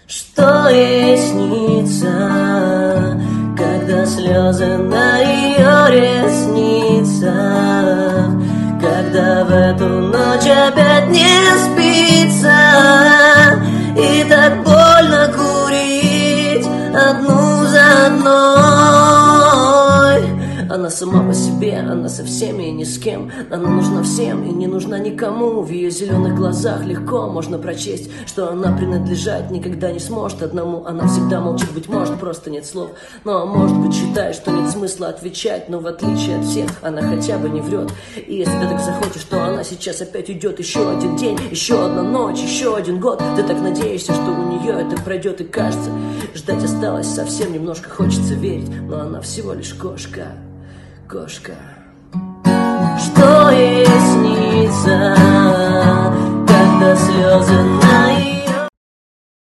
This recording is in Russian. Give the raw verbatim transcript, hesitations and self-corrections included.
Что ей снится, когда слезы на ее ресницах, когда в эту ночь опять не спится, и так больно курить одну за одной. Она сама по себе, она со всеми и ни с кем. Она нужна всем и не нужна никому. В ее зеленых глазах легко можно прочесть, что она принадлежать никогда не сможет одному. Она всегда молчит, быть может, просто нет слов. Но может быть считает, что нет смысла отвечать. Но в отличие от всех, она хотя бы не врет. И если ты так захочешь, что она сейчас опять уйдет. Еще один день, еще одна ночь, еще один год. Ты так надеешься, что у нее это пройдет. И кажется, ждать осталось совсем немножко. Хочется верить, но она всего лишь кошка. Кошка. Что ей снится, когда слезы на ее